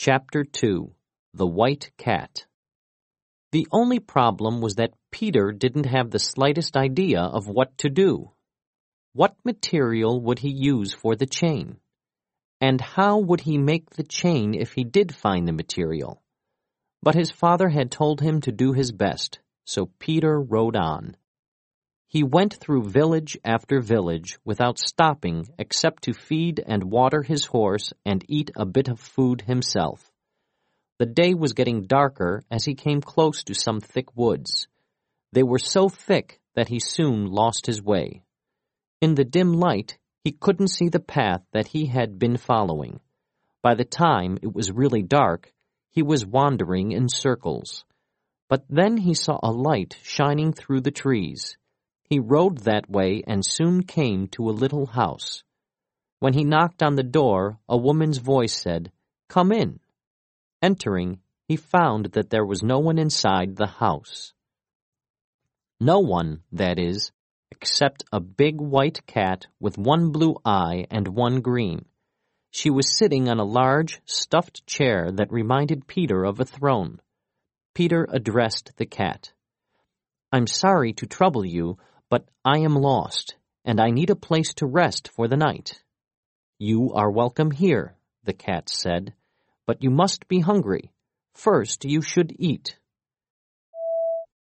Chapter 2 The White Cat. The only problem was that Peter didn't have the slightest idea of what to do. What material would he use for the chain? And how would he make the chain if he did find the material? But his father had told him to do his best, so Peter rode on. He went through village after village without stopping except to feed and water his horse and eat a bit of food himself. The day was getting darker as he came close to some thick woods. They were so thick that he soon lost his way. In the dim light, he couldn't see the path that he had been following. By the time it was really dark, he was wandering in circles. But then he saw a light shining through the trees. He rode that way and soon came to a little house. When he knocked on the door, a woman's voice said, "Come in." Entering, he found that there was no one inside the house. No one, that is, except a big white cat with one blue eye and one green. She was sitting on a large, stuffed chair that reminded Peter of a throne. Peter addressed the cat. "I'm sorry to trouble you, but I am lost, and I need a place to rest for the night." "You are welcome here," the cat said, "but you must be hungry. First you should eat."